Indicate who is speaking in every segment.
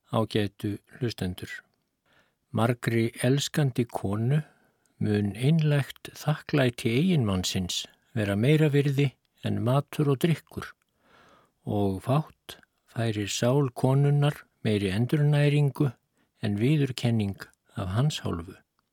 Speaker 1: Ágætu hlustendur. Margri elskandi konu mun einlægt þakklæti eiginmannsins vera meira virði en matur og drykkur og fátt færir sál konunnar meiri endurnæringu en viðurkenning af hans hálfu.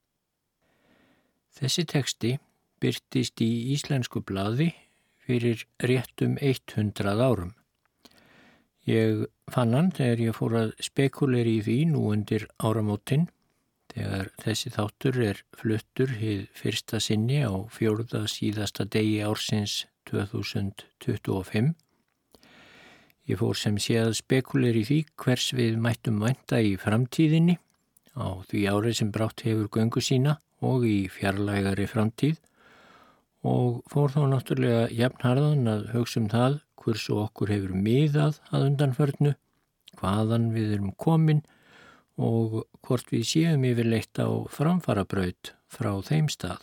Speaker 1: Þessi texti birtist í íslensku blaði fyrir réttum 100 árum. Ég fann hann þegar ég fór að spekulera í því nú undir áramótin, þegar þessi þáttur er fluttur hið fyrsta sinni á 4. síðasta degi ársins 2025. Ég fór sem sé að spekulera í því hvers við mættum vænta í framtíðinni, á því ári sem brátt hefur göngu sína og í fjarlægari framtíð, og fór þá náttúrulega jafnharðan að hugsa það hversu okkur hefur miðað að undanförnu, hvaðan við erum komin og hvort við séum yfirleitt á framfarabraut frá þeim stað.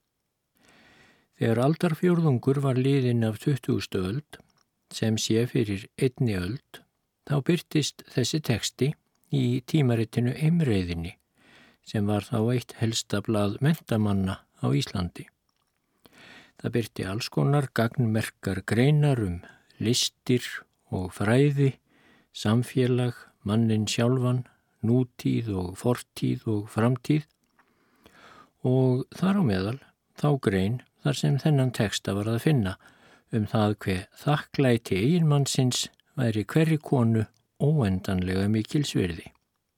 Speaker 1: Þegar aldarfjórðungur var liðinn af 20. öld, sem sé fyrir 1. öld, þá birtist þessi texti í tímaritinu Eimreiðinni, sem var þá eitt helsta blað menntamanna á Íslandi. Það birti alls konar gagnmerkar greinar listir og fræði, samfélag, manninn sjálfan, nútíð og fortíð og framtíð, og þar á meðal þá grein þar sem þennan texta var að finna það hve þakklæti eiginmannsins væri hverri konu óendanlega mikils virði.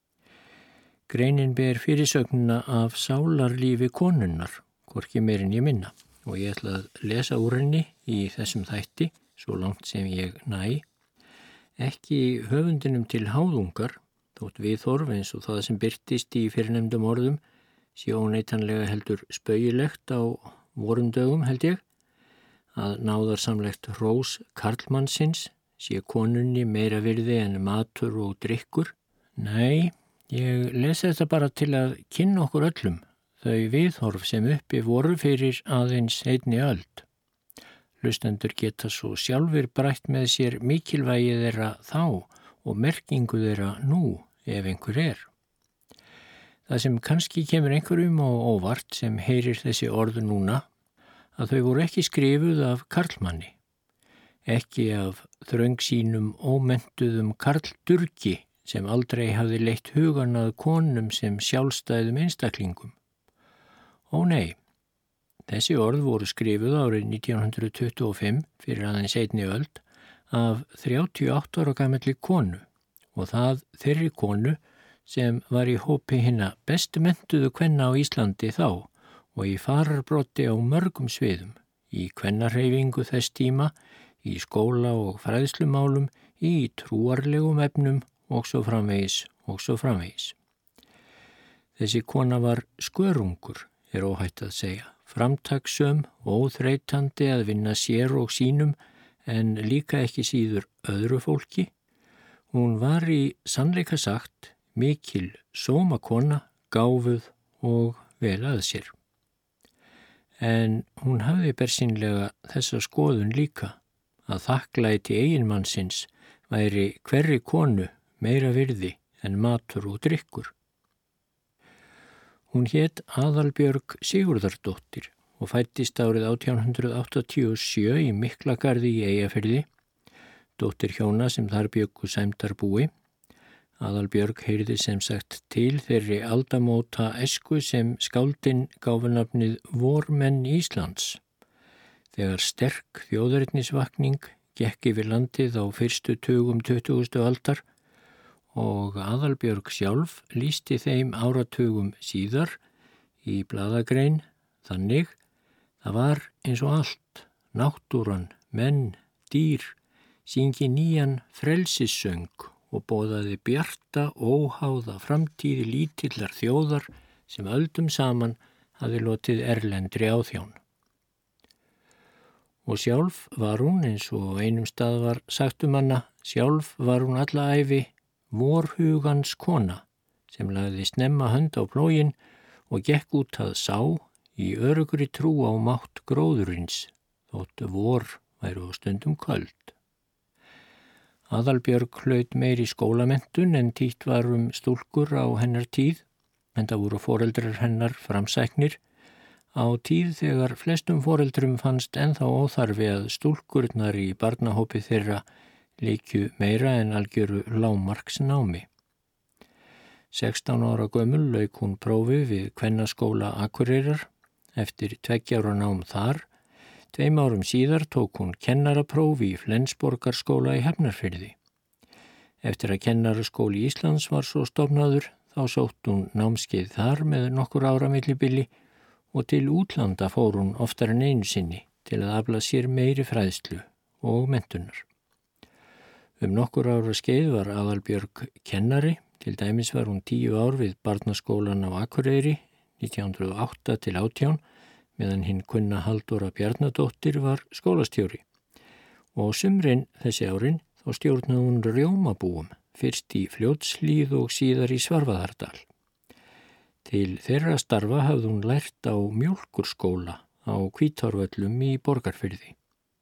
Speaker 1: Greinin ber fyrirsögnina af sálarlífi konunnar, hvorki meir en ég minna, og ég ætla að lesa úr henni í þessum þætti, svo langt sem ég næ, ekki höfundinum til háðungar, þótt viðhorf eins og það sem birtist í fyrrnefndum orðum sé óneitanlega heldur spaugilegt á vorum dögum, held ég, að náðarsamlegt hrós karlmannsins sé konunni meira virði en matur og drykkur. Nei, ég lesi þetta bara til að kynna okkur öllum þau viðhorf sem uppi voru fyrir aðeins 1. öld. Hlustendur geta svo sjálfur brætt með sér mikilvægi þeirra þá og merkingu þeirra nú ef einhver er. Það sem kannski kemur einhverjum á óvart sem heyrir þessi orð núna, að þau voru ekki skrifuð af karlmanni, ekki af þröngsýnum ómentuðum karldurgi sem aldrei hafði leitt hugan að konum sem sjálfstæðum einstaklingum. Ó nei, þessi orð voru skrifuð árið 1925 fyrir aðeins 1. öld af 38 ára gamalli konu og það þeirri konu sem var í hópi hinna bestu menntuðu kvenna á Íslandi þá og í fararbroddi á mörgum sviðum, í kvennarhreyfingu þess tíma, í skóla og fræðslumálum, í trúarlegum efnum og svo framvegis og svo framvegis. Þessi kona var skörungur, er óhætt að segja, framtakssöm og óþreytandi að vinna sér og sínum en líka ekki síður öðru fólki. Hún var í sannleika sagt mikil sómakona, gáfuð og vel að sér. En hún hafði bersýnlega þessa skoðun líka að þakklæti eiginmannsins væri hverri konu meira virði en matur og drykkur. Hún hét Aðalbjörg Sigurðardóttir og fæddist árið 1887 í Miklagarði í Eyjafirði, dóttir hjóna sem þar bjuggu sæmdarbúi. Aðalbjörg heyrði sem sagt til þeirri aldamóta æsku sem skáldin gáfu nafnið Vormenn Íslands. Þegar sterk þjóðernisvakning gekk yfir landið á fyrstu tugum 20. aldar og Aðalbjörg sjálf lýsti þeim áratugum síðar í blaðagrein þannig: það var eins og allt, náttúran, menn, dýr, syngi nýjan frelsissöng og boðaði bjarta, óháða framtíði lítillar þjóðar sem öldum saman hafði lotið erlendri áþján. Og sjálf var hún, eins og einum stað var sagt hana, sjálf var hún alla ævi vorhugans kona sem lagði snemma hönd á plóginn og gekk út að sá í öruggri trú á mátt gróðurins, þótt vor væru á stundum köld. Aðalbjörg hlaut meiri skólamenntun en títt var stúlkur á hennar tíð, en það voru foreldrar hennar framsæknir, á tíð þegar flestum foreldrum fannst ennþá óþarfi að stúlkurnar í barnahópi þeirra leikju meira en algjöru lágmarksnámi. 16 ára gömul lauk hún prófi við Kvennaskóla Akureyrar. Eftir 2 ára nám þar, 2 árum síðar tók hún kennarapróf í Flensborgarskóla í Hafnarfirði. Eftir að Kennaraskóli Íslands var svo stofnaður, þá sótt hún námskeið þar með nokkur ára millibili og til útlanda fór hún oftar en einu sinni til að afla sér meiri fræðslu og menntunar. Nokkur ára skeið var Aðalbjörg kennari, til dæmis var hún 10 ár við Barnaskólan á Akureyri 1908 til 18, meðan hinn kunna Halldóra Bjarnadóttir var skólastjóri. Og á sumrin þessi árin þá stjórnaði hún rjómabúum, fyrst í Fljótshlíð og síðar í Svarfaðardal. Til þeirra starfa hafði hún lært á mjólkurskóla á Hvítárvöllum í Borgarfirði.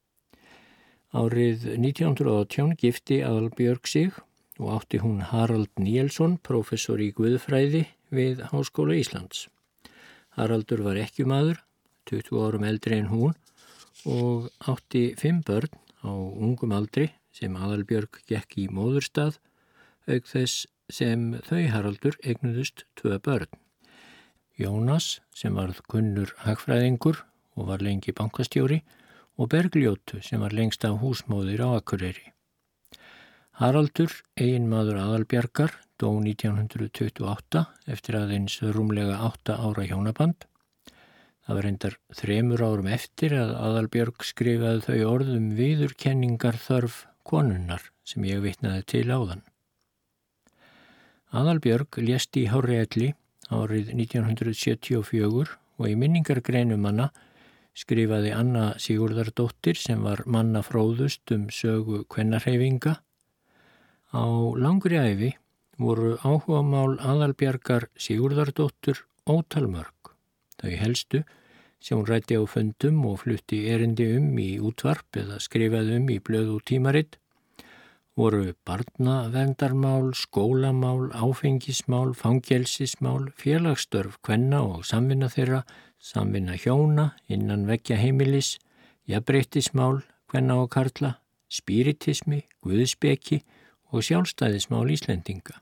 Speaker 1: Árið 1918 gifti Aðalbjörg sig og átti hún Harald Níelsson, prófessor í guðfræði við Háskóla Íslands. Haraldur var ekkjumaður, 20 árum eldri en hún, og átti 5 börn á ungum aldri sem Aðalbjörg gekk í móðurstað, auk þess sem þau Haraldur eignuðust 2 börn. Jónas, sem varð kunnur hagfræðingur og var lengi bankastjóri, og Bergljótu, sem var lengst af húsmóðir á Akureyri. Haraldur, eiginmaður Aðalbjargar, dó 1928 eftir aðeins rúmlega 8 ára hjónaband. Það var reyndar 3 árum eftir að Aðalbjörg skrifaði þau orðum viðurkenningar þörf konunnar sem ég vitnaði til áðan. Aðalbjörg lést í hárri elli árið 1974 og í minningargreinum hana skrifaði Anna Sigurðardóttir, sem var manna fróðust sögu kvennahreyfinga. Á langri ævi voru áhugamál Aðalbjargar Sigurðardóttur ótalmörg. Þau helstu sem hún ræddi á fundum og flutti erindi í útvarp eða skrifaði í blöð og tímarit voru barnaverndarmál, skólamál, áfengismál, fangelsismál, félagsstörf kvenna og samvinna þeirra, samvinna hjóna innan veggja heimilis, jafnréttismál kvenna og karla, spiritismi, guðspeki og sjálfstæðismál Íslendinga.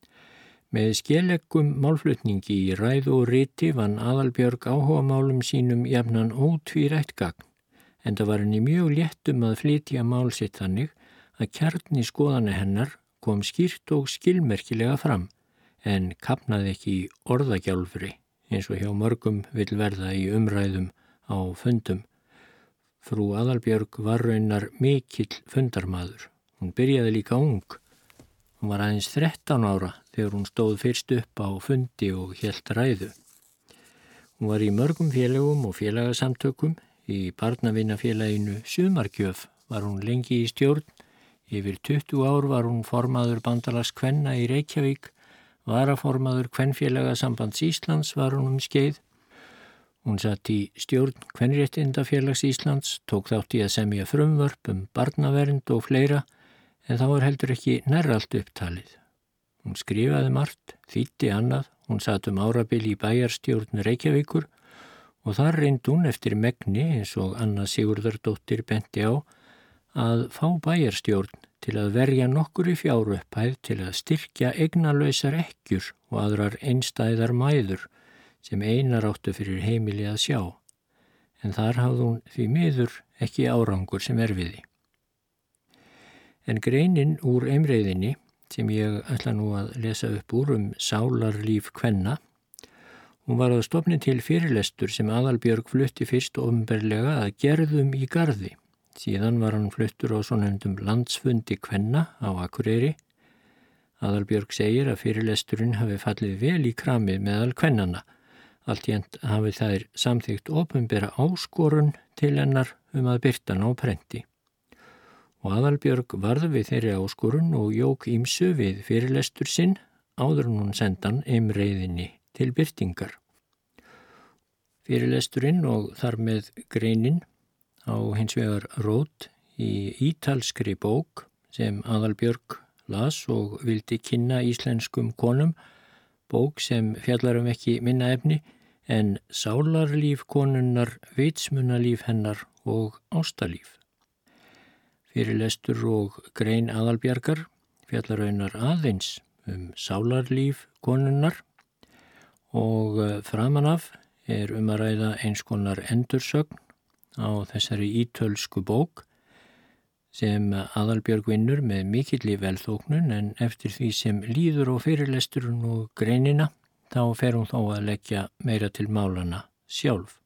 Speaker 1: Með skelegum málflutningi í ræðu og riti vann Aðalbjörg áhugamálum sínum jafnan ótvírætt gagn, enda var henni mjög létt að flytja mál sitt þannig að kjarni skoðana hennar kom skýrt og skilmerkilega fram, en kafnaði ekki í orðagjálfri, eins og hjá mörgum vill verða í umræðum á fundum. Frú Aðalbjörg var raunar mikill fundarmaður. Hún byrjaði líka ung. Hún var aðeins 13 ára þegar hún stóð fyrst upp á fundi og hélt ræðu. Hún var í mörgum félögum og félagasamtökum. Í barnavinnafélaginu Sumargjöf var hún lengi í stjórn. Yfir 20 ár var hún formaður bandalags kvenna í Reykjavík, varaformaður Kvenfélagasambands Íslands var hún skeið. Hún satt í stjórn Kvenréttindafélags Íslands, tók þátt í að semja frumvörp barnavernd og fleira, en þá var heldur ekki nærri allt upptalið. Hún skrifaði margt, þýddi annað, hún satt árabil í bæjarstjórn Reykjavíkur og þar reyndi hún eftir megni, eins og Anna Sigurðardóttir benti á, að fá bæjarstjórn til að verja nokkur í fjárupphæð til að styrkja eignalausar ekkjur og aðrar einstæðar mæður sem einar áttu fyrir heimili að sjá. En þar hafði hún því miður ekki árangur sem erfiði. En greinin úr Eimreiðinni, sem ég ætla nú að lesa upp úr sálarlíf kvenna, hún var að stofni til fyrirlestur sem Aðalbjörg flutti fyrst opinberlega að Gerðum í Garði. Síðan var hann fluttur á svonefndum landsfundi kvenna á Akureyri. Aðalbjörg segir að fyrirlesturinn hafi fallið vel í kramið meðal kvennanna. Alltént hafi þær samþykkt opinbera áskorun til hennar að birta hann á prenti. Og Aðalbjörg varð við þeirri áskorun og jók ýmsu við fyrirlestur sinn áður en hún sendan Eimreiðinni til birtingar. Fyrirlesturinn og þar með greinin á hins vegar rót í ítalskri bók sem Aðalbjörg las og vildi kynna íslenskum konum, bók sem fjallar ekki minna efni en sálarlíf konunnar, vitsmunalíf hennar og ástalíf. Fyrirlestur og grein Aðalbjargar fjallar raunar aðeins sálarlíf konunnar og framan af að ræða eins konar endursögn á þessari ítölsku bók sem Aðalbjörg vinnur með mikilli velþóknun en eftir því sem líður á fyrirlesturinn og greinina þá fer hún þó að leggja meira til málana sjálf.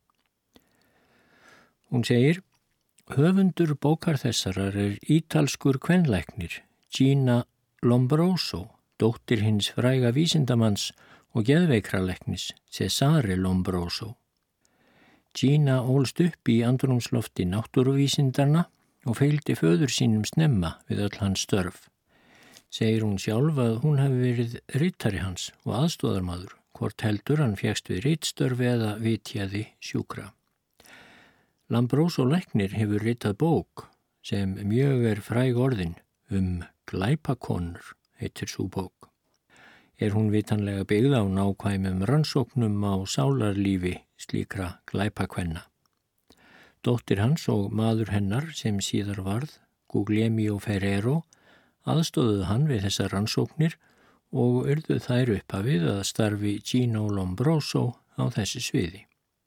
Speaker 1: Hún segir: höfundur bókar þessarar ítalskur kvenlæknir Gina Lombroso, dóttir hins fræga vísindamanns og geðveikralæknis Cesare Lombroso. Gina ólst upp í andrúmslofti náttúruvísindarna og fylgdi föður sínum snemma við öll hans störf. Segir hún sjálf að hún hafi verið ritari hans og aðstóðarmaður, hvort heldur hann fékkst við ritstörfi eða vitjaði sjúkra. Lombroso læknir hefur ritað bók sem mjög fræg orðin glæpakonur, heitir sú bók. Hún vitanlega byggð á nákvæmum rannsóknum á sálarlífi slíkra glæpakvenna. Dóttir hans og maður hennar sem síðar varð, Guglielmo Ferrero, aðstóðuðu hann við þessar rannsóknir og urðu þær upphafið að starfi Gina Lombroso á þessu sviði.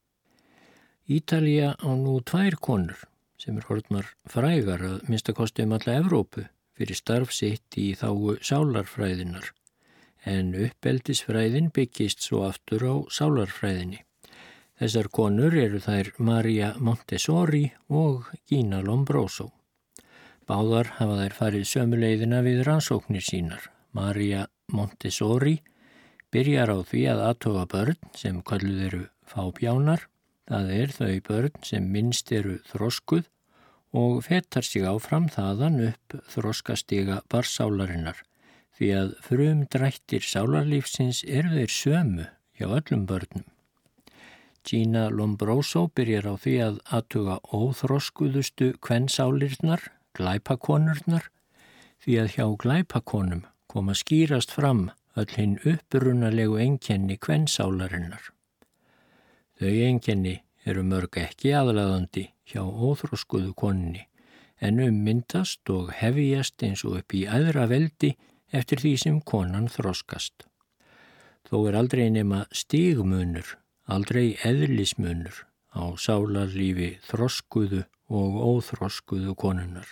Speaker 1: Ítalía á nú 2 konur sem orðnar frægar að minnsta kosti alla Evrópu fyrir starf sitt í þágu sálarfræðinar, en uppeldisfræðin byggist svo aftur á sálarfræðinni. Þessar konur þær Maria Montessori og Gina Lombroso. Báðar hafa þær farið sömu leiðina við rannsóknir sínar. Maria Montessori byrjar á því að athuga börn sem kölluð fábjánar, það þau börn sem minnst þroskuð og fetar sig áfram þaðan upp þroskastiga barnsálarinnar, því að frumdrættir sálarlífsins þeir sömu hjá öllum börnum. Gina Lombroso byrjar á því að athuga óþroskuðustu kvensálirnar, glæpakonurnar, því að hjá glæpakonum koma skýrast fram öll hinn upprunalegu einkenni kvensálarinnar. Þau einkenni mörg ekki aðlaðandi hjá óþroskuðu konunni, en myndast og hefjast eins og upp í æðra veldi eftir því sem konan þroskast. Þó aldrei nema stigmunur, aldrei eðlismunur á sálarlífi þroskuðu og óþroskuðu konunnar.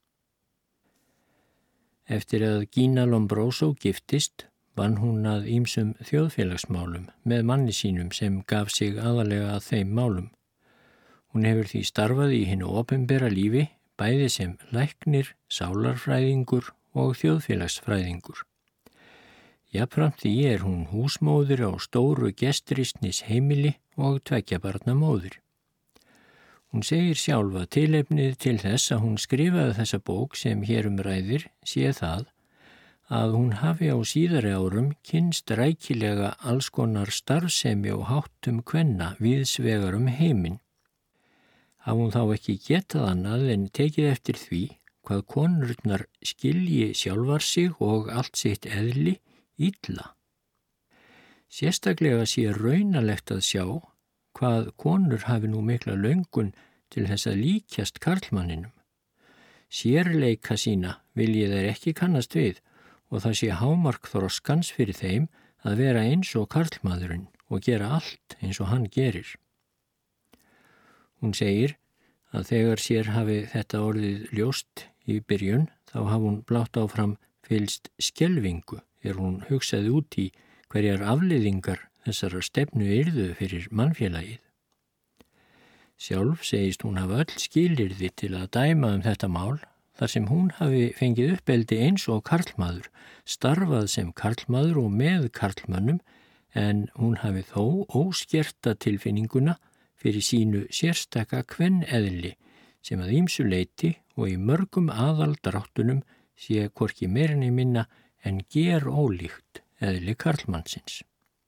Speaker 1: Eftir að Gina Lombroso giftist, vann hún að ýmsum þjóðfélagsmálum með manni sínum sem gaf sig aðalega að þeim málum. Hún hefur því starfað í hinu opinbera lífi, bæði sem læknir, sálarfræðingur og þjóðfélagsfræðingur. Jafnframt því hún húsmóðir á stóru gestristnis heimili og 2 barna móðir. Hún segir sjálf að tilefnið til þess að hún skrifaði þessa bók sem hér ræðir sé það að hún hafi á síðari árum kynnst rækilega alls konar starfsemi og háttum kvenna víðsvegar heiminn. Hafi hún þá ekki getað annað en tekið eftir því hvað konurnar skilji sjálfar sig og allt sitt eðli illa. Sérstaklega sé raunalegt að sjá hvað konur hafi nú mikla löngun til þess að líkjast karlmanninum. Sérleika sína vilji þær ekki kannast við og það sé hámark þroskans fyrir þeim að vera eins og karlmaðurinn og gera allt eins og hann gerir. Hún segir að þegar sér hafi þetta orðið ljóst í byrjun þá hafi hún blátt áfram fylgst skelfingu hún hugsaði út í hverjar afleiðingar þessara stefnu yrðu fyrir mannfélagið. Sjálf segist hún hafa öll skilyrði til að dæma þetta mál þar sem hún hafi fengið uppeldi eins og karlmaður, starfað sem karlmaður og með karlmönnum, en hún hafi þó óskerta tilfinninguna fyrir sínu sérstaka kvenneðli sem að ýmsu leyti og í mörgum aðaldráttunum sé hvorki meira né minna en gerólíkt eðli karlmannsins.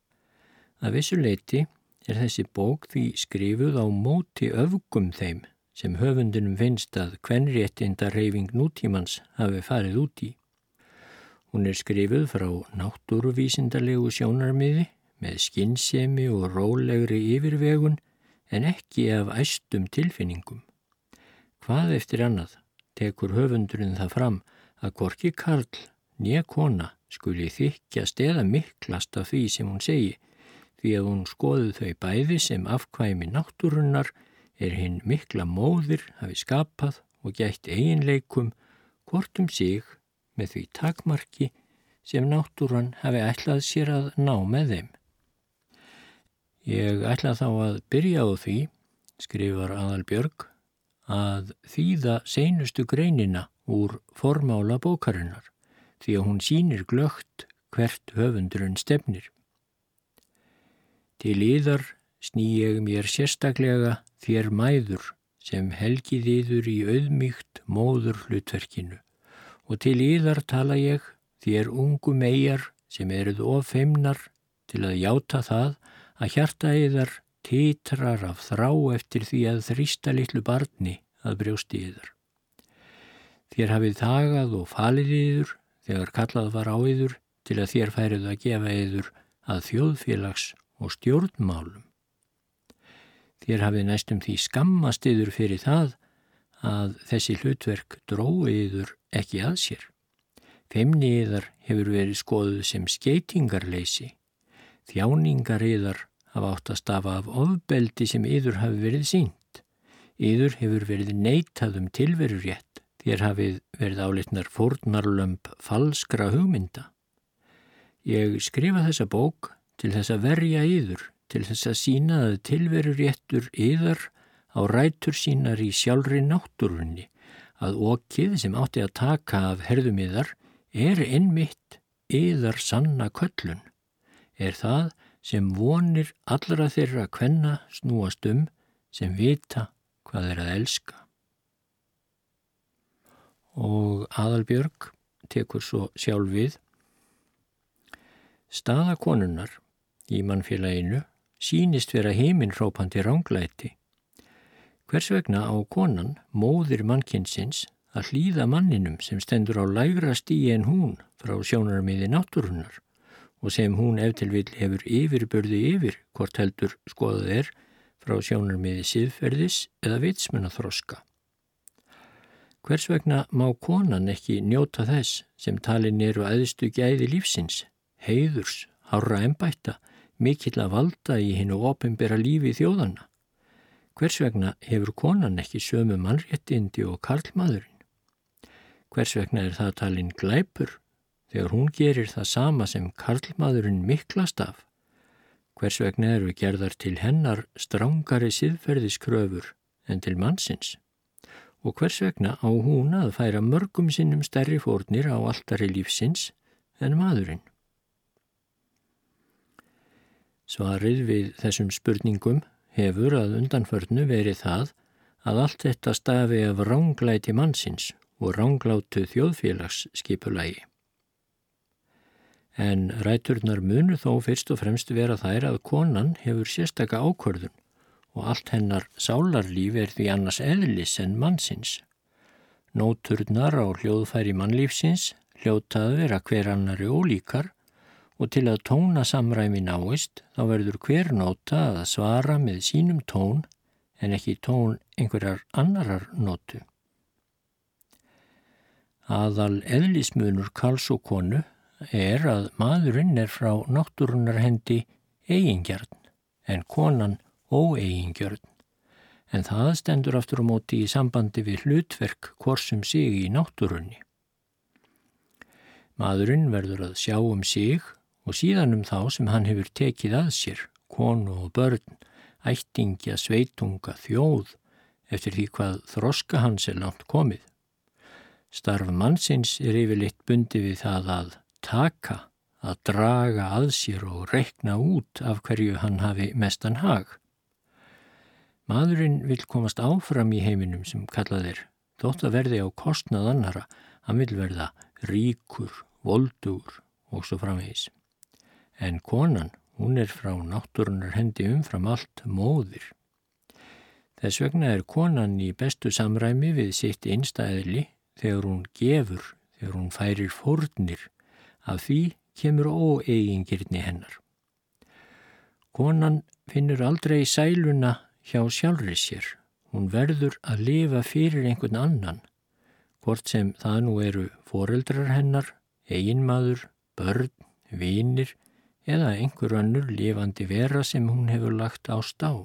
Speaker 1: Að vissu leyti þessi bók því skrifuð á móti öfgum þeim sem höfundinum finnst að kvenréttindahreyfing nútímans hafi farið út í. Hún er skrifuð frá náttúruvísindalegu sjónarmiði með skynsemi og rólegri yfirvegun en ekki af æstum tilfinningum. Hvað eftir annað tekur höfundurinn það fram að hvorki karl né kona skuli þykkjast eða miklast af því sem hún segi, því að hún skoði þau bæði sem afkvæmi náttúrunnar er hinn mikla móðir hafi skapað og gætt eiginleikum hvort sig með því takmarki sem náttúran hafi ætlað sér að ná með þeim. Ég ætla þá að byrja á því, skrifar Aðalbjörg, að þýða seinustu greinina úr formála bókarinnar, því að hún sýnir glöggt hvert höfundurinn stefnir. Til yðar sný ég mér sérstaklega þér mæður sem helgið yður í auðmýkt móður hlutverkinu og til yðar tala ég þér ungu meyjar sem eruð of feimnar til að játa það að hjarta yðar titrar af þrá eftir því að þrýsta litlu barni að brjósti yðar. Þér hafið þagað og falið yður þegar kallað var á yður til að þér færið að gefa yður að þjóðfélags og stjórnmálum. Þér hafið næstum því skammast yður fyrir það að þessi hlutverk drói yður ekki að sér. Feimni yðar hefur verið skoðuð sem skeytingarleysi. Þjáningar yðar hafa átt að stafa af ofbeldi sem yður hafi verið sýnt. Yður hefur verið neitað tilverurétt. Þér hafið verið álitnar fórnarlömb falskra hugmynda. Ég skrifa þessa bók til þess að verja yður, til þess að sýna að tilveruréttur yðar á rætur sínar í sjálfri náttúrunni, að okið sem átti að taka af herðum yðar er einmitt yðar sanna köllun, er það sem vonir allra þeirra kvenna snúast sem vita hvað er að elska. Og Aðalbjörg tekur svo sjálf við. Staða konunnar í mannfélaginu sýnist vera himinhrópandi ranglæti. Hvers vegna á konan, móðir mannkynsins, að hlýða manninum sem stendur á lægra stigi en hún frá sjónarmiði náttúrunnar og sem hún ef til vill hefur yfirburði yfir hvort heldur skoðað frá sjónarmiði siðferðis eða vitsmunaþroska. Hvers vegna má konan ekki njóta þess sem talin eru æðstu gæði lífsins, heiðurs, hárra embætta, mikilla valda í hinu opinbera lífi þjóðanna? Hvers vegna hefur konan ekki sömu mannréttindi og karlmaðurinn? Hvers vegna er það talin glæpur þegar hún gerir það sama sem karlmaðurinn miklast af? Hvers vegna eru gerðar til hennar strangari siðferðiskröfur en til mannsins? Og hvers vegna á hún að færa mörgum sinnum stærri fórnir á altari lífsins en maðurinn? Svarið við þessum spurningum hefur að undanförnu verið það að allt þetta stafi af ranglæti mannsins og ranglátu þjóðfélagsskipulagi. En ræturnar munu þó fyrst og fremst vera þær að konan hefur sérstaka ákvörðun og allt hennar sálarlíf er því annars eðlis en mannsins. Nóturnar á hljóðfæri mannlífsins hljóta að vera hver annari ólíkar og til að tóna samræmi náist þá verður hver nóta að svara með sínum tón en ekki tón einhverjar annarar nótu. Aðal eðlismunur karls og konu er að maðurinn er frá náttúrunnar hendi eigingjarn en konan óeigingjörn, en það stendur aftur á móti í sambandi við hlutverk hvors sig í náttúrunni. Maðurinn verður að sjá sig og síðan þá sem hann hefur tekið að sér, konu og börn, ættingja, sveitunga, þjóð, eftir því hvað þroska hans er langt komið. Starf mannsins er yfirleitt bundið við það að taka, að draga að sér og reikna út af hverju hann hafi mestan hag. Maðurinn vill komast áfram í heiminum sem kallað þótt að verði á kostnað annara, hann vill verða ríkur, voldugur og svo framvegis. En konan, hún er frá náttúrunnar hendi umfram allt móðir. Þess vegna er konan í bestu samræmi við sitt innsta eðli þegar hún gefur, þegar hún færir fórnir. Af því kemur óeigingirni hennar. Konan finnur aldrei sæluna hjá sjálfri sér. Hún verður að lifa fyrir einhvern annan, hvort sem það nú eru foreldrar hennar, eiginmaður, börn, vinir eða einhver önnur lifandi vera sem hún hefur lagt ást á.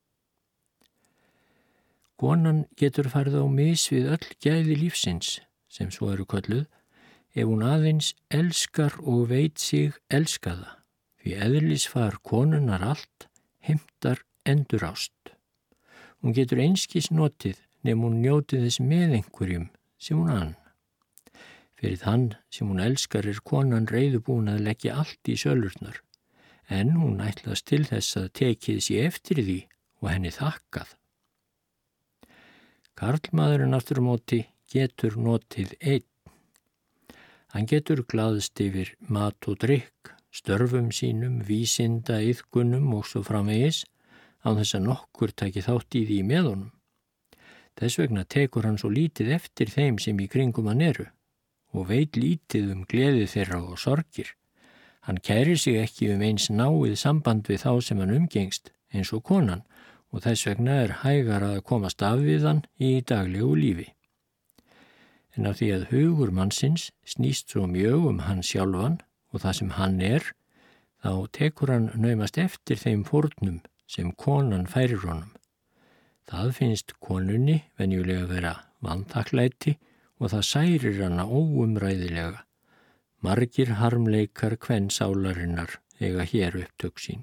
Speaker 1: Konan getur farið á mis við öll gæði lífsins, sem svo eru kölluð, ef hún aðeins elskar og veit sig elskaða, því eðlisfar konunnar allt heimtar endurást. Hún getur einskis notið nefn hún njótið þess með einhverjum sem hún ann. Fyrir þann sem hún elskar er konan reiðubúin að leggja allt í sölurnar, en hún ætlast til þess að tekið sér eftir því og henni þakkað. Karlmaðurinn aftur á móti getur notið einn. Hann getur glaðst yfir mat og drykk, störfum sínum, vísinda, iðkunum og svo framvegis, án þess að nokkur taki þátt í því með honum. Þess vegna tekur hann svo lítið eftir þeim sem í kringum hann eru og veit lítið gleði þeirra og sorgir. Hann kærir sig ekki eins náið samband við þá sem hann umgengst eins og konan og þess vegna er hægara að komast af við hann í daglegu lífi. En af því að hugur mannsins snýst svo mjög hann sjálfan og það sem hann er, þá tekur hann naumast eftir þeim fórnum sem konan færir honum. Það finnst konunni venjulega vera vanþakklæti og það særir hana óumræðilega. Margir harmleikar kvensálarinnar eiga hér upptök sín.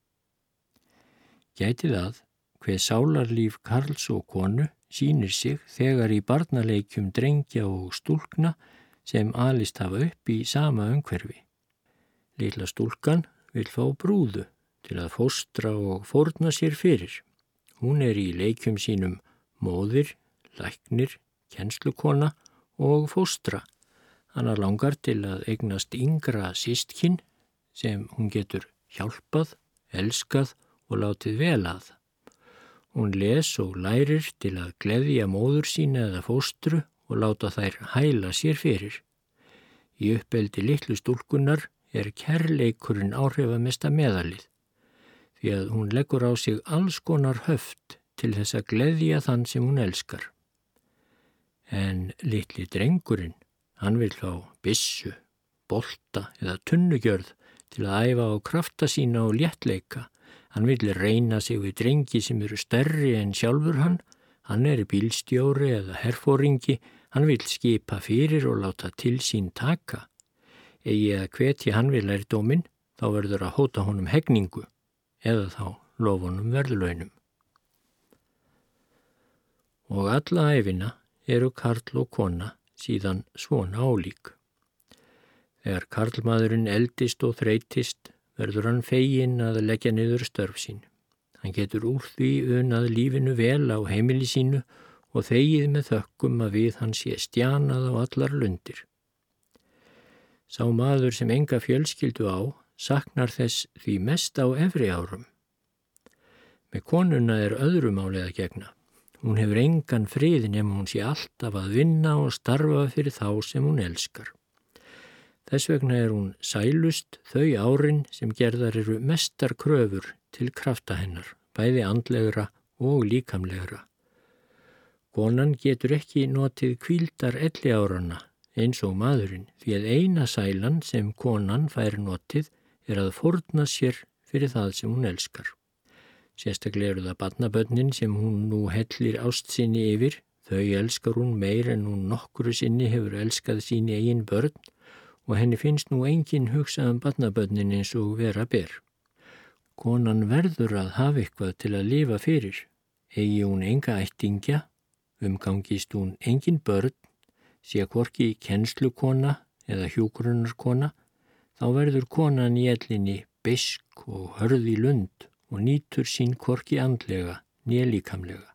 Speaker 1: Gæti það hve sálarlíf karls og konu sýnir sig þegar í barnaleikjum drengja og stúlkna sem alist hafa upp í sama umhverfi. Litla stúlkan vill fá brúðu til að fóstra og fórna sér fyrir. Hún er í leikjum sínum móðir, læknir, kennslukona og fóstra. Hana langar til að eignast yngra systkin sem hún getur hjálpað, elskað og látið vel að. Hún les og lærir til að gleðja móður sína eða fóstru og láta þær hæla sér fyrir. Í uppeldi litlu stúlkunnar er kærleikurinn áhrifamesta meðalið, því að hún leggur á sig alls konar höft til þess að gleðja þann sem hún elskar. En litli drengurinn, hann vil fá byssu, bolta eða tunnugjörð til að æfa á krafta sína og léttleika. Hann vil reyna sig við drengi sem eru stærri en sjálfur hann er bílstjóri eða herforingi, hann vil skipa fyrir og láta til sín taka. Eigi að hvetja hann við lærdóminn, þá verður að hóta honum hegningu eða þá lofa honum verðlaunum. Og alla ævina eru karl og kona síðan svona ólík. Þegar karlmaðurinn eldist og þreytist, verður hann feginn að leggja niður störf sín. Hann getur úr því unað lífinu vel á heimili sínu og þegið með þökkum að við hann sé stjanað á allar lundir. Sá maður sem enga fjölskyldu á, saknar þess því mest á efri árum. Með konuna er öðru málið að gegna. Hún hefur engan frið nema hún sé alltaf að vinna og starfa fyrir þá sem hún elskar. Þess vegna er hún sælust þau árin sem gerðar eru mestar kröfur til krafta hennar, bæði andlegra og líkamlegra. Konan getur ekki notið hvíldar elliárana eins og maðurinn, því að eina sælan sem konan fær notið er að fórna sér fyrir það sem hún elskar. Sérstaklega eru það barnabörnin sem hún nú hellir ást sinni yfir, þau elskar hún meir en hún nokkru sinni hefur elskað sín eigin börn og henni finnst nú engin hugsað barnabörnin eins og vera ber. Konan verður að hafa eitthvað til að lifa fyrir, eigi hún enga ættingja, umgangist hún engin börn, sé hvorki kennslukona eða hjúkrunarkona, þá verður konan í ellinni beisk og hörð í lund og nýtur sín hvorki andlega né líkamlega.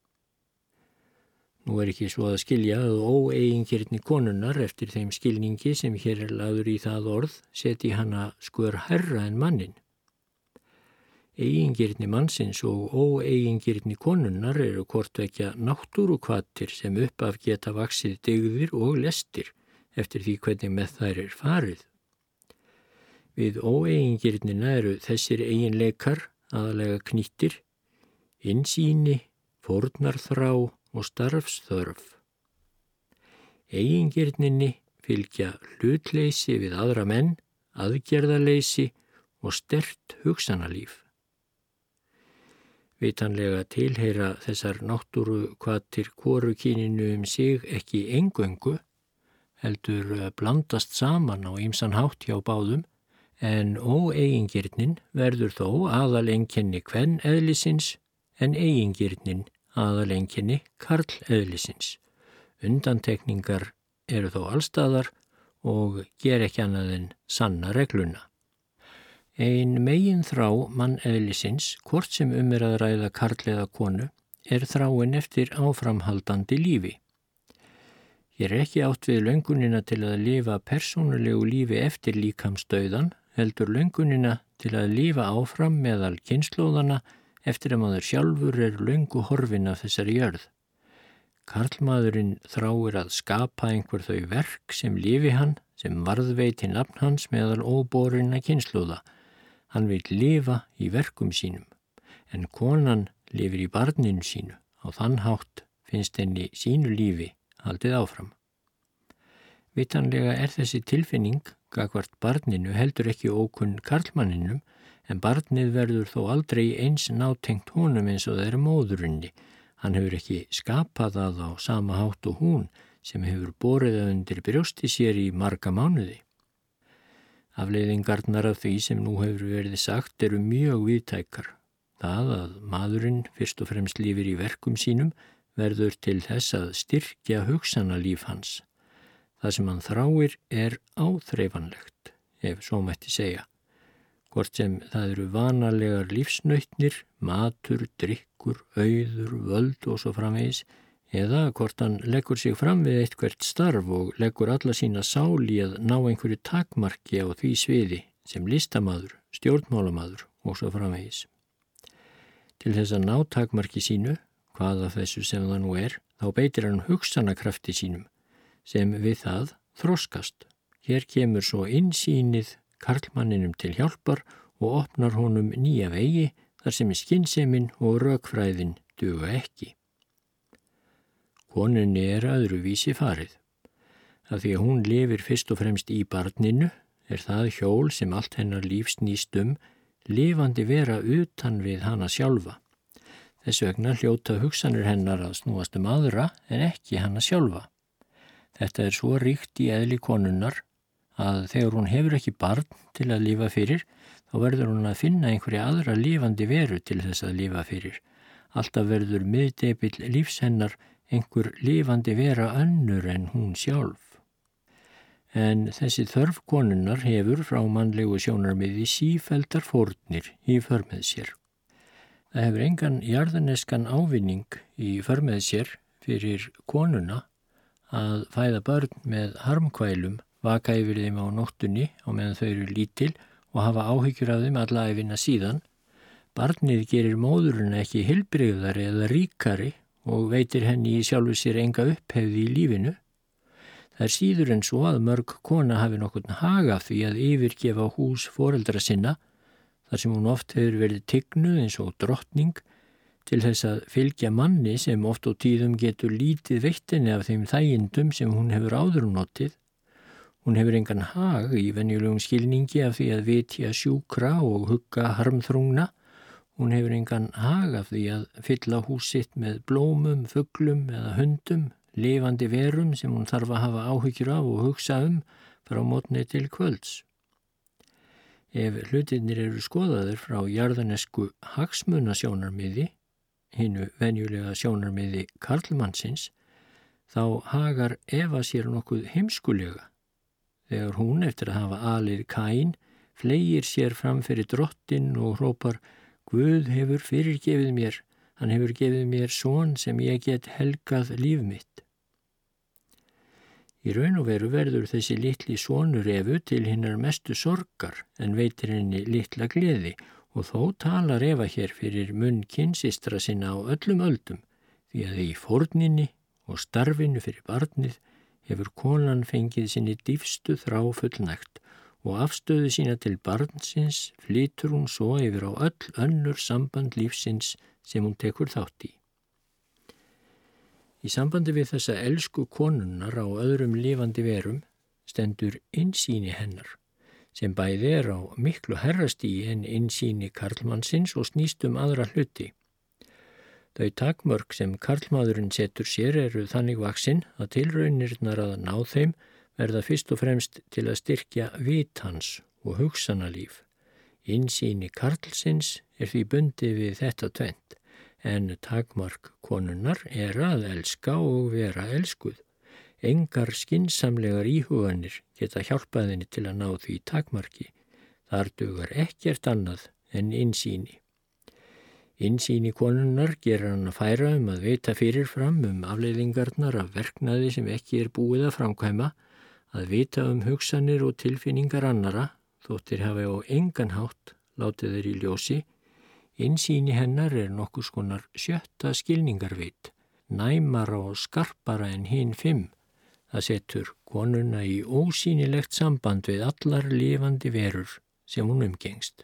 Speaker 1: Nú er ekki svo að skilja að óeigingirni konunnar eftir þeim skilningi sem hér er lagður í það orð seti hana skör hærra en mannin. Eigingirni mannsins og óeigingirni konunnar eru hvort vekja náttúruhvatir sem uppaf geta vaxið dygðir og lestir eftir því hvernig með þær farið. Við óeigingirnina eru þessir eiginleikar aðalega knýttir, innsýni, fórnarþrá og starfsþörf. Eigingirninni fylgja hlutleysi við aðra menn, aðgerðaleysi og sterkt hugsanalíf. Vitanlega tilheyra þessar náttúruhvatir hvorukyninu sig ekki eingöngu, heldur blandast saman á ýmsan hátt hjá báðum, en óeigingirnin verður þó aðaleinkenni kveneðlisins en eigingirnin aðaleinkenni karleðlisins. Undantekningar eru þó allstaðar og ger ekki annað en sanna regluna. Ein meginþrá manneðlisins, hvort sem er að ræða karl eða konu, er þráin eftir áframhaldandi lífi. Hér er ekki átt við löngunina til að lifa persónulegu lífi eftir líkamsdauðan, heldur löngunina til að lifa áfram meðal kynslóðana eftir að maður sjálfur er löngu horfinn af þessari jörð. Karlmaðurinn þráir að skapa einhver þau verk sem lifi hann, sem varðveiti nafn hans meðal óborinna kynslóða. Hann vil lifa í verkum sínum, en konan lifir í barninu sínu. Á þann hátt finnst henni sínu lífi haldið áfram. Vitanlega er þessi tilfinning gagnvart barninu heldur ekki ókunn karlmanninum, en barnið verður þó aldrei eins nátengt honum eins og það er móðurinni. Hann hefur ekki skapað það á sama hátt og hún sem hefur borið það undir brjósti sér í marga mánuði. Afleiðingarnar af því sem nú hefur verið sagt eru mjög víðtækar. Það að maðurinn fyrst og fremst lifir í verkum sínum verður til þess að styrkja hugsanalíf hans. Það sem hann þráir er áþreifanlegt, ef svo mætti segja. Hvort sem það eru vanalegar lífsnautnir, matur, drykkur, auður, völd og svo framvegis, eða hvort hann leggur sig fram við eitthvert starf og leggur alla sína sál í að ná einhverju takmarki á því sviði sem listamaður, stjórnmálamaður og svo framvegis. Til þess að ná takmarki sínu, hvað af þessu sem það nú er, þá beitir hann hugsanakrafti sínum, sem við það þroskast. Hér kemur svo innsýnið karlmanninum til hjálpar og opnar honum nýja vegi þar sem skynsemin og rökfræðin duga ekki. Konunni er öðruvísi farið. Af því að hún lifir fyrst og fremst í barninu, er það hjól sem allt hennar líf snýst lifandi vera utan við hana sjálfa. Þess vegna hljóta hugsanir hennar að snúast aðra en ekki hana sjálfa. Þetta er svo ríkt í eðli konunnar að þegar hún hefur ekki barn til að lifa fyrir, þá verður hún að finna einhverja aðra lifandi veru til þess að lifa fyrir. Alltaf verður miðdepill lífs hennar einhver lifandi vera önnur en hún sjálf. En þessi þörf konunnar hefur frá mannlegu sjónarmiði sífelldar fórnir í för með sér. Það hefur engan jarðneskan ávinning í för með sér fyrir konuna að fæða börn með harmkvælum, vaka yfir þeim á nóttunni á meðan þau eru lítil og hafa áhyggjur af þeim alla ævina síðan. Barnið gerir móðurinn ekki heilbrigðari eða ríkari og veitir henni í sjálfu sér enga upphefði í lífinu. Það er síður en svo að mörg kona hafi nokkurn haga því að yfirgefa hús foreldra sinna, þar sem hún oft hefur verið tignuð eins og drottning, til þess að fylgja manni sem oft og tíðum getur lítið veitt henni af þeim þægindum sem hún hefur áður notið. Hún hefur engan hag í venjulegum skilningi af því að vitja sjúkra og hugga harmþrungna. Hún hefur engan hag af því að fylla hús sitt með blómum, fuglum eða hundum, lifandi verum sem hún þarf að hafa áhyggjur af og hugsa frá morgni til kvölds. Ef hlutirnir eru skoðaðir frá jarðnesku hagsmunasjónarmiði, hinu venjulega sjónarmiði karlmannsins, þá hagar Eva sér nokkuð heimskulega. Þegar hún, eftir að hafa alið Kaín, fleygir sér fram fyrir drottinn og hrópar: Guð hefur fyrirgefið mér, hann hefur gefið mér son sem ég get helgað líf mitt. Í raun og veru verður þessi litli sonur Evu til hinnar mestu sorgar en veitir henni litla gleði Og þó talar Eva hér fyrir munn kynsystra sinna á öllum öldum, því að í fórninni og starfinu fyrir barnið hefur konan fengið sinni dýfstu þrá fullnægt og afstöðu sína til barnsins flytur hún svo yfir á öll önnur samband lífsins sem hún tekur þátt í. Í sambandi við þessa elsku konunnar á öðrum lifandi verum stendur innsýni hennar, sem bæði á miklu herrastígi en innsýni karlmannsins og snýst aðra hluti. Þau takmörk sem karlmaðurinn setur sér eru þannig vaxin að tilraunirnar að ná þeim verða fyrst og fremst til að styrkja vit hans og hugsanalíf. Innsýni karlsins því bundið við þetta tvennt, en takmark konunnar að elska og vera elskuð. Engar skynsamlegar íhuganir geta hjálpað henni til að ná því takmarki. Þar dugar ekkert annað en innsýni. Innsýni konunnar gerir hann að færa að vita fyrirfram afleiðingarnar af verknaði sem ekki búið að framkvæma, að vita hugsanir og tilfinningar annara, þóttir hafi á engan hátt látið þeir í ljósi. Innsýni hennar nokkurs konar sjötta skilningarvit, næmara og skarpara en hin 5. Það setur konuna í ósýnilegt samband við allar lifandi verur sem hún umgengst.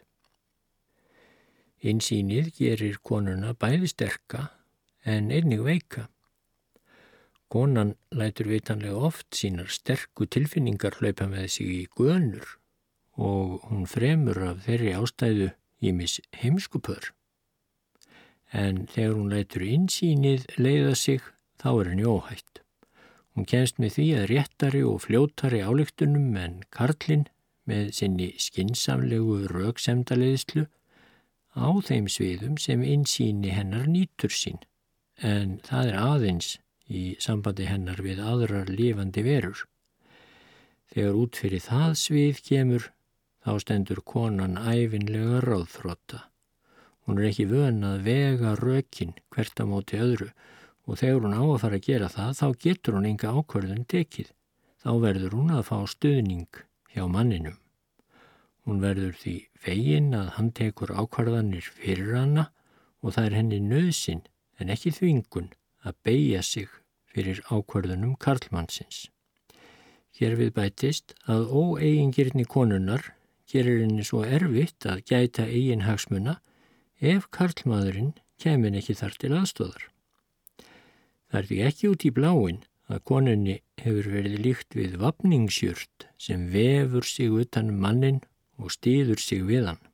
Speaker 1: Innsýnið gerir konuna bæði sterka en einnig veika. Konan lætur vitanlega oft sínar sterku tilfinningar hlaupa með sig í gönur og hún fremur af þeirri ástæðu ýmis heimskupör. En þegar hún lætur innsýnið leiða sig, þá henni óhætt. Hún kemst með því að réttari og fljótari ályktunum en karlinn með sinni skynsamlegu röksemdaleiðslu á þeim sviðum sem innsýni hennar nýtur sín, en það aðeins í sambandi hennar við aðrar lifandi verur. Þegar út fyrir það svið kemur, þá stendur konan ævinlega ráðþrota. Hún ekki vön að vega rökin hvert á móti öðru og þegar hún á að fara að gera það, þá getur hún enga ákvörðun tekið. Þá verður hún að fá stuðning hjá manninum. Hún verður því fegin að hann tekur ákvarðanir fyrir hana og það henni nauðsyn en ekki þvingun að beygja sig fyrir ákvörðunum karlmannsins. Hér við bætist að óeigingirni konunnar gerir henni svo erfitt að gæta eigin hagsmuna ef karlmaðurinn kæmin ekki þar til aðstóðar. Það því ekki út í bláinn að konunni hefur verið líkt við vafningsjurt sem vefur sig utan mannin og styður sig við hann.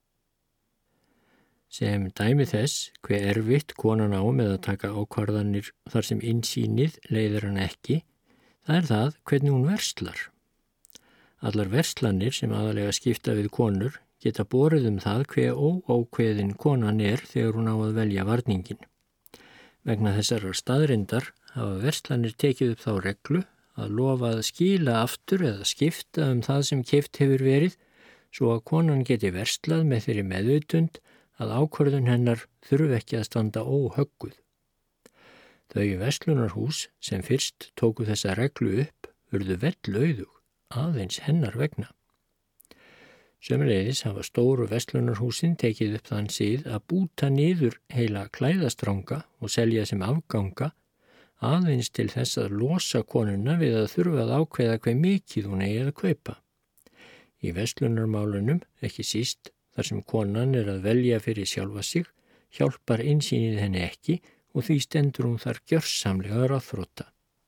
Speaker 1: Sem dæmi þess hve erfitt konan á með að taka ákvarðanir þar sem innsýnið leiðir hann ekki, það það hvernig hún verslar. Allar verslanir sem aðalega skipta við konur geta borið það hve óákveðin konan þegar hún á að velja varningin. Vegna þessarar staðrindar hafa verslanir tekið upp þá reglu að lofa að skila aftur eða skipta það sem keypt hefur verið, svo að konan geti verslað með þeirri meðvitund að ákvörðun hennar þurfi ekki að standa óhögguð. Þau verslunarhús sem fyrst tóku þessa reglu upp urðu vellauðug, aðeins hennar vegna. Sömuleiðis hafa stóru verslunarhúsin tekið upp þann sið að búta niður heila klæðastranga og selja sem afganga, aðeins til þess að losa konuna við að þurfa að ákveða hve mikið hún eigi að kaupa. Í verslunarmálunum, ekki síst, þar sem konan að velja fyrir sjálfa sig, hjálpar innsýnið henni ekki og því stendur hún þar gjörsamlega ráðþrota.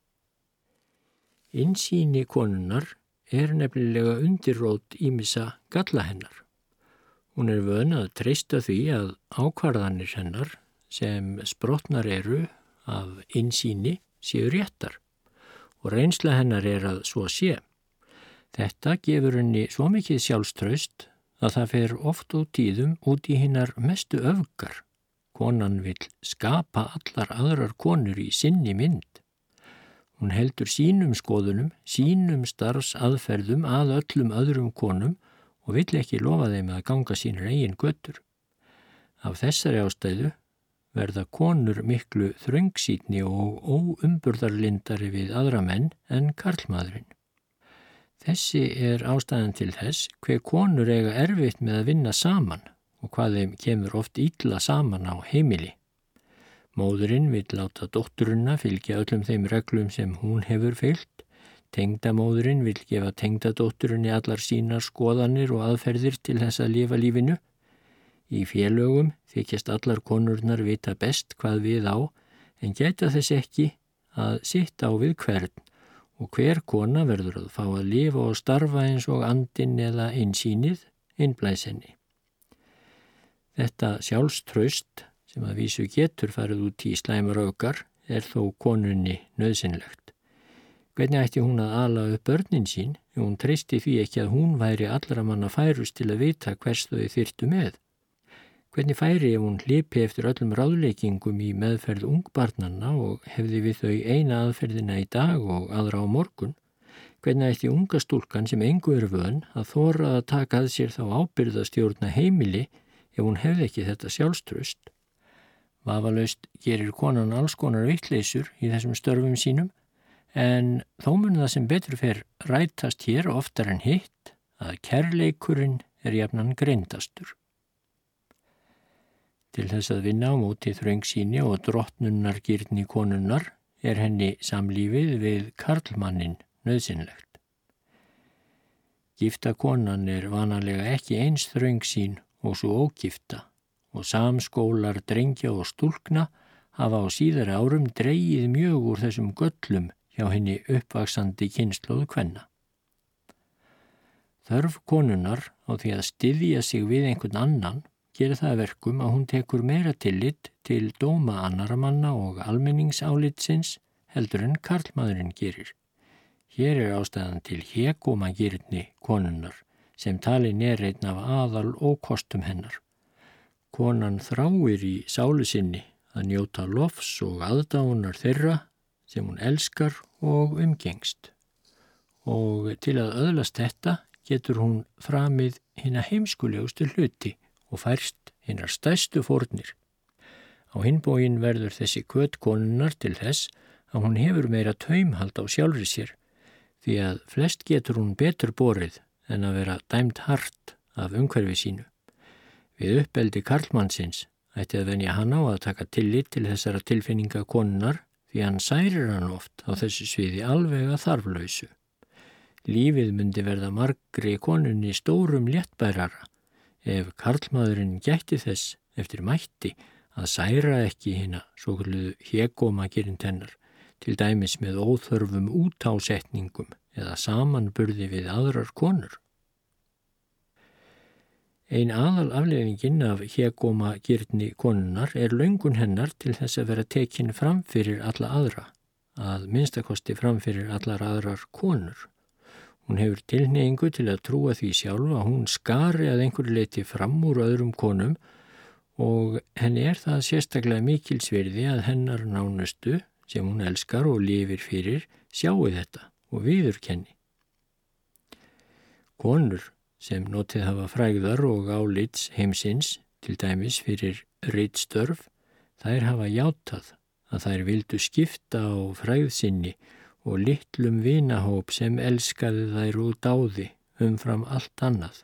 Speaker 1: Innsýni konunnar nefnilega undirrót ýmissa galla hennar. Hún vön að treysta því að ákvarðanir hennar sem sprottnar eru af innsýni séu réttar og reynsla hennar að svo sé. Þetta gefur henni svo mikið sjálfstraust að það fer oft og tíðum út í hinnar mestu öfgar. Konan vill skapa allar aðrar konur í sinni mynd. Hún heldur sínum skoðunum, sínum starfsaðferðum að öllum öðrum konum og vill ekki lofa þeim að ganga sínur eigin götur. Af þessari ástæðu verða konur miklu þröngsýnni og óumburðarlindari við aðra menn en karlmaðurinn. Þessi ástæðan til þess hve konur eiga erfitt með að vinna saman og hvað þeim kemur oft illa saman á heimili. Móðurinn vill láta dótturina fylgja öllum þeim reglum sem hún hefur fylgt. Tengdamóðurinn vill gefa tengdadótturinni allar sínar skoðanir og aðferðir til þess að lifa lífinu. Í félögum þykjast allar konurnar vita best hvað við á, en gæta þess ekki að sitta á við hvern, og hver kona verður að fá að lifa og starfa eins og andinn eða einsýnið innblæs henni. Þetta sjálfstraust sem að vísu getur farið út í slæmar öfgar þó konunni nauðsynlegt. Hvernig ætti hún að ala upp börnin sín ef hún treysti því ekki að hún væri allra manna færust til að vita hvers þau þyrftu með? Hvernig færi ef hún hlipi eftir öllum ráðleikingum í meðferð ungbarnanna og hefði við þau eina aðferðina í dag og aðra á morgun? Hvernig ætti unga stúlkan sem engu vön að þora að taka að sér þá ábyrgð að stjórna heimili ef hún hefði ekki þetta sjálfstraust? Vafalaust gerir konan alls konar vittleysur í þessum störfum sínum, en þó mun það sem betur fer rætast hér oftar en hitt að kærleikurinn jafnan greindastur. Til þess að vinna á móti þröngsýni og drottnunargirni konunnar henni samlífið við karlmannin nauðsynlegt. Gifta konan vanalega ekki eins þröngsýn og svo ógifta, og samskólar drengja og stúlkna hafa á síðari árum dregið mjög úr þessum göllum hjá henni uppvaxandi kynslóð kvenna. Þörf konunnar á því að styðja sig við einhvern annan gerir það verkum að hún tekur meira tillit til dóma annarra manna og almenningsálitsins heldur en karlmaðurinn gerir. Hér ástæðan til hégómagirni konunnar sem talin einn af aðal og kostum hennar. Konan þráir í sálu sinni að njóta lofs og aðdáunar þeirra sem hún elskar og umgengst. Og til að öðlast þetta getur hún framið hina heimskulegustu hluti og færst hinar stærstu fórnir. Á hinn bóginn verður þessi hvöt konunnar til þess að hún hefur meira taumhald á sjálfri sér, því að flest getur hún betur borið en að vera dæmt hart af umhverfi sínu. Við uppeldi karlmannsins ætti að venja hann á að taka tillit til þessara tilfinninga konunnar, því hann særir hann oft á þessu sviði alveg að þarflausu. Lífið myndi verða margri konunni stórum léttbærara ef karlmaðurinn gætti þess eftir mætti að særa ekki hina svokölluðu hégómagirnd hennar, til dæmis með óþörfum útásetningum eða samanburði við aðrar konur. Ein aðal afleiðingin af hégómagirni konunnar löngun hennar til þess að vera tekin fram fyrir alla aðra, að minnstakosti fram fyrir allar aðrar konur. Hún hefur tilhneigingu til að trúa því sjálf að hún skari að einhverju leyti fram úr öðrum konum og henni það sérstaklega mikilsvirði að hennar nánustu, sem hún elskar og lifir fyrir, sjáu þetta og viðurkenni. Konur sem notið hafa frægðar og álits heimsins, til dæmis fyrir ritstörf, þær hafa játað að þær vildu skipta á frægð sinni og litlum vinahóp sem elskaði þær úr dáði umfram allt annað.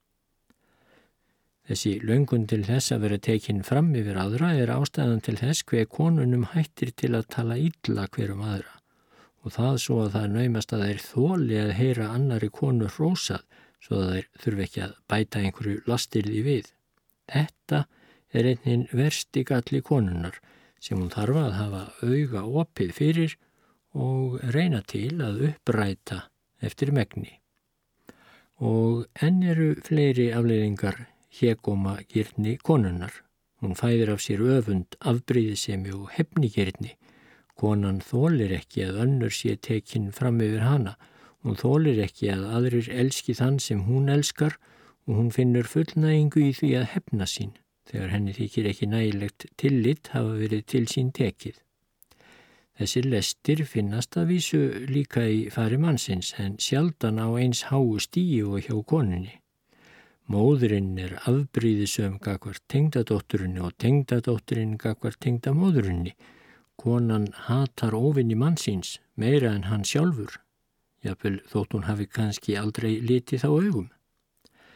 Speaker 1: Þessi löngun til þess að vera tekin fram yfir aðra ástæðan til þess hver konunum hættir til að tala illa hverjum aðra, og það svo að það naumast að þær þoli að heyra annari konu hrósað, svo að þær þurfi ekki að bæta einhverju lastirði við. Þetta einnig versti galli konunnar sem hún þarf að hafa auga opið fyrir og reyna til að uppræta eftir megni. Og enn fleiri afleiðingar hégómagirni konunnar. Hún fæðir af sér öfund, afbrýðisemi og hefnigirni. Konan þolir ekki að önnur sé tekin fram yfir hana. Hún þolir ekki að aðrir elski þann sem hún elskar og hún finnur fullnægingu í því að hefna sín, þegar henni þykir ekki nægilegt tillit hafa verið til sín tekið. Þessir lestir finnast að vísu líka í fari mannsins, en sjaldan á eins háu stigi og hjá konunni. Móðurinn afbrýðisöm gagnvart tengdadótturinni og tengdadótturinn gagnvart tengdamóðurinni. Konan hatar óvinni mannsins meira en hann sjálfur. Jafnvel þótt hún hafi kannski aldrei litið þá augum.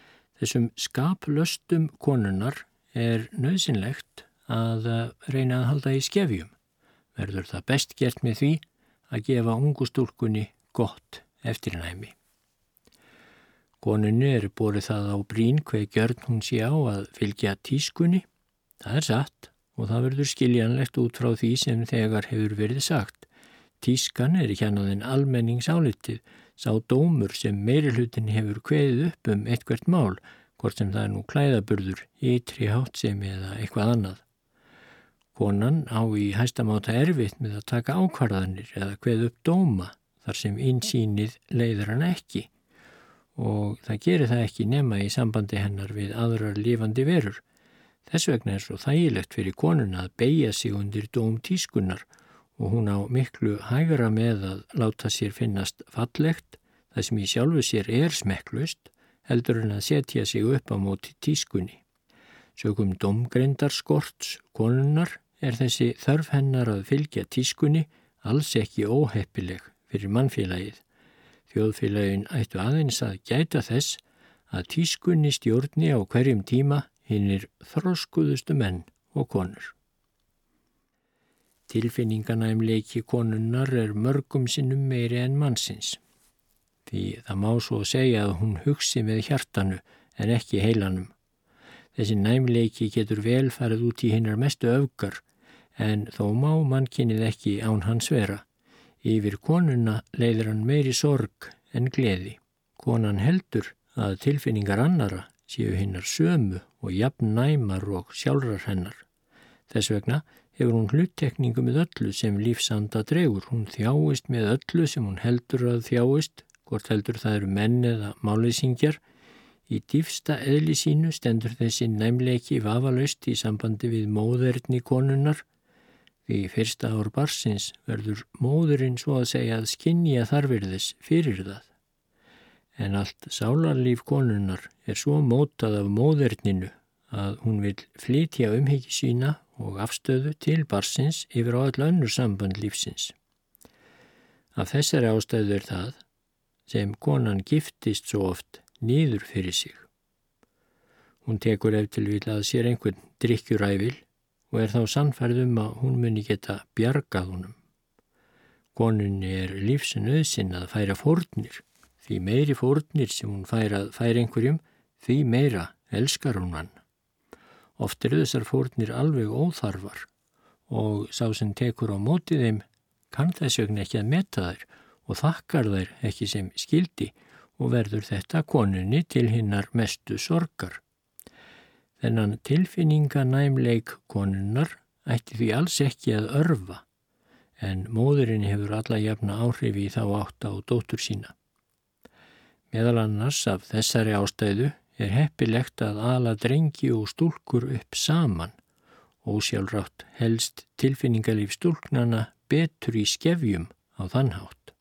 Speaker 1: Þessum skaplöstum konunnar er nauðsynlegt að reyna að halda í skefjum. Verður það best gert með því að gefa ungu stúlkunni gott eftirnæmi. Konunni er borið það á brýn hve gjörn hún sé á að fylgja tískunni. Það er satt og það verður skiljanlegt út frá því sem þegar hefur verið sagt. Tískan er ekki annað en almenningsálitið, sá dómur sem meirihlutin hefur kveðið upp eitthvert mál, hvort sem það er nú klæðaburður, ytri háttsemi eða eitthvað annað. Konan á í hæstamáta erfitt með að taka ákvarðanir eða kveða upp dóma þar sem innsýnið leiðir hann ekki og það gerir það ekki nema í sambandi hennar við aðrar lifandi verur. Þess vegna er svo þægilegt fyrir konuna að beygja sig undir dóm tískunnar og hún á miklu hægra með að láta sér finnast fallegt, það sem í sjálfu sér er smekklaust, heldur en að setja sig upp á móti tískunni. Sökum dómgreindarskorts konunnar er þessi þörf hennar að fylgja tískunni alls ekki óheppileg fyrir mannfélagið. Þjóðfélagin ættu aðeins að gæta þess að tískunni stjórni á hverjum tíma hinir þroskuðustu menn og konur. Tilfinninganæmleiki konunnar er mörgum sinnum meiri en mannsins. Því það má svo segja að hún hugsi með hjartanu en ekki heilanum. Þessi næmleiki getur vel farið út í hinnar mestu öfgar, en þó má mannkynið ekki án hans vera. Yfir konuna leiðir hann meiri sorg en gleði. Konan heldur að tilfinningar annara séu hinnar sömu og jafn næmar og sjálfrar hennar. Þess vegna hefur hún hluttekningu með öllu sem lífsanda dregur. Hún þjáist með öllu sem hún heldur að þjáist, hvort heldur það eru menn eða máleysingjar. Í dýpsta eðli sínu stendur þessi næmleiki vafalaust í sambandi við móðerni konunnar. Því fyrsta ár barnsins verður móðurinn svo að segja að skynja þarfir þess fyrir það. En allt sálarlíf konunnar er svo mótað af móðerninu að hún vil flytja umhyggju sína og afstöðu til barnsins yfir á öll önnur samband lífsins. Af þessari ástæðu er það sem konan giftist svo oft niður fyrir sig. Hún tekur ef til vill að sér einhvern drykkjuræfil og er þá sannfærð að hún muni geta bjargað honum. Konunni er lífsnauðsyn að færa fórnir, því meiri fórnir sem hún fær að færa einhverjum, því meira elskar hún hann. Oft eru þessar fórnir alveg óþarfar og sá sem tekur á móti þeim kann þess vegna ekki að meta þær og þakkar þær ekki sem skildi og verður þetta konunni til hinnar mestu sorgar. Þennan tilfinninganæmleik konunnar ætti því alls ekki að örva, en móðurinn hefur alla jafna áhrif í þá átt á dóttur sína. Meðal annars af þessari ástæðu er heppilegt að ala drengi og stúlkur upp saman, ósjálfrátt helst tilfinningalíf stúlknanna betur í skefjum á þann hátt.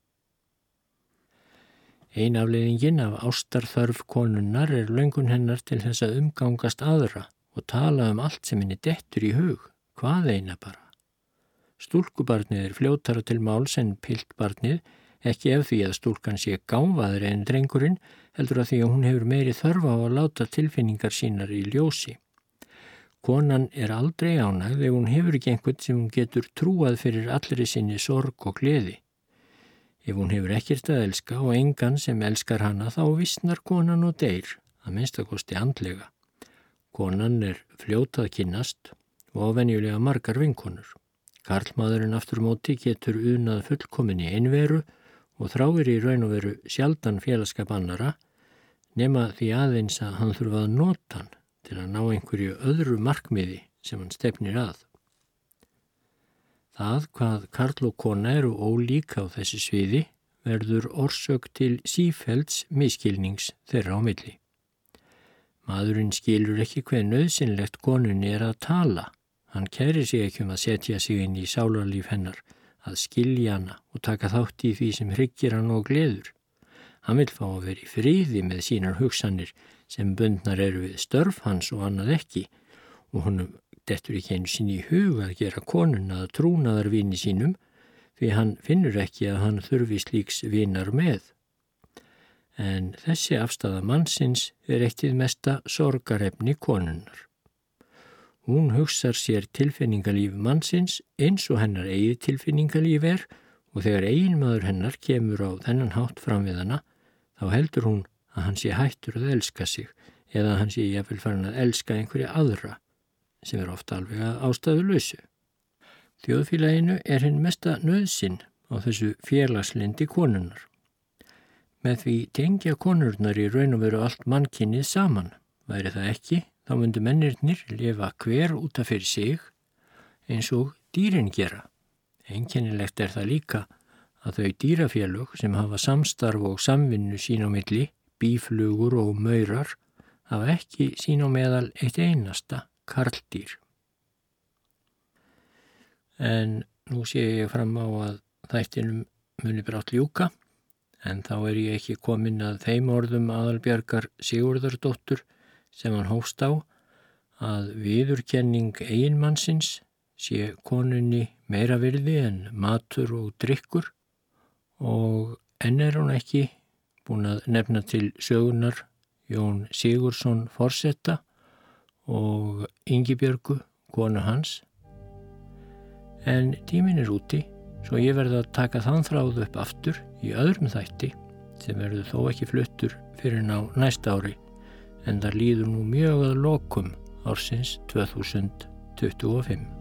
Speaker 1: Ein afleiðingin af ástarþörf konunnar er löngun hennar til þess að umgangast aðra og tala allt sem henni dettur í hug, hvað eina bara. Stúlkubarnið er fljótara til máls en piltbarnið, ekki ef því að stúlkan sé gáfaðri en drengurinn, heldur að því að hún hefur meiri þörf á að láta tilfinningar sínar í ljósi. Konan er aldrei ánægð ef hún hefur ekki einhvern sem hún getur trúað fyrir allri sinni sorg og gleði. Ef hún hefur ekkert að elska og engan sem elskar hana þá vissnar konan og deyr, að minnstakosti andlega. Konan er fljót að kynnast og venjulega margar vinkonur. Karlmaðurinn aftur móti getur unað fullkominni einveru og þráir í raun og veru sjaldan félagsskap annara, nema því aðeins að hann þurfa að nota hann til að ná einhverju öðru markmiði sem hann stefnir að. Það hvað karl og kona eru ólík á þessi sviði verður orsök til sífelds misskilnings þeirra á milli. Maðurinn skilur ekki hve nauðsynlegt konunni er að tala. Hann kærir sig ekki að setja sig inn í sálarlíf hennar, að skilja hana og taka þátt í því sem hryggir hann og gleður. Hann vil fá að vera í friði með sínar hugsanir sem bundnar eru við störf hans og annað ekki og honum dettur ekki einu sinni í hug að gera konuna að trúnaðarvini sínum því hann finnur ekki að hann þurfi slíks vinar með. En þessi afstaða mannsins eitt hið mesta sorgarefni konunnar. Hún hugsar sér tilfinningalíf mannsins eins og hennar eigið tilfinningalíf og þegar eiginmaður hennar kemur á þennan hátt fram við hana, þá heldur hún að hann sé hættur að elska sig eða að hann sé jafnvel farin að elska einhverja aðra, sem ofta alveg að ástæðulausu. Þjóðfélaginu hinn mesta nauðsyn á þessu félagslindi konunnar. Með því tengja konurnar í raun og veru allt mannkynið saman. Væri það ekki, þá myndu mennirnir lifa hver út af fyrir sig eins og dýrin gera. Einkennilegt það líka að þau dýrafélög sem hafa samstarf og samvinnu sín á milli, býflugur og maurar, hafa ekki sín á meðal eitt einasta karldýr. En nú sé ég fram á að þættinum muni brátt ljúka, en þá ég ekki komin að þeim orðum Aðalbjargar Sigurðardóttur sem hann hófst á, að viðurkenning eiginmannsins sé konunni meira virði en matur og drykkur, og enn hún ekki búin að nefna til sögunar Jón Sigurðsson forseta og Ingibjörgu, konu hans. En tíminn úti, svo ég verð að taka þann þráð upp aftur í öðrum þætti sem verður þó ekki fluttur fyrir á næsta ári, en það líður nú mjög að lokum ársins 2025.